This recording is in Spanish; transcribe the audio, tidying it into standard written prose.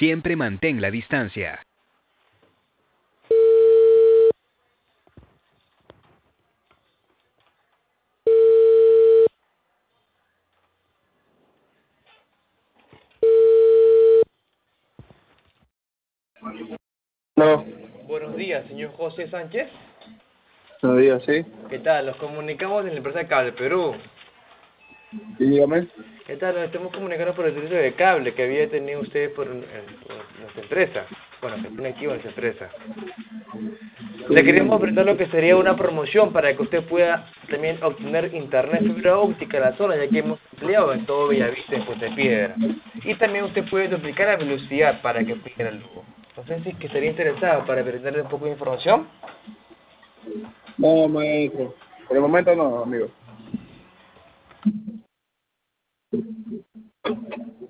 Siempre mantén la distancia. No, Buenos días, señor José Sánchez. no diga así. ¿Qué tal? Nos comunicamos de la empresa Cable Perú. Y dígame. ¿Qué tal? Nos estamos comunicando por el servicio de cable que había tenido usted por nuestra empresa. Bueno, que tiene aquí nuestra empresa. Sí, Le queremos dígame. brindar lo que sería una promoción para que usted pueda también obtener internet fibra óptica en la zona, ya que hemos ampliado en todo Bellavista, en Puente Piedra. Y también usted puede duplicar la velocidad para que aplique el lujo. No sé si es que estaría interesado para brindarle un poco de información. No, maestro. Por el momento no, amigo.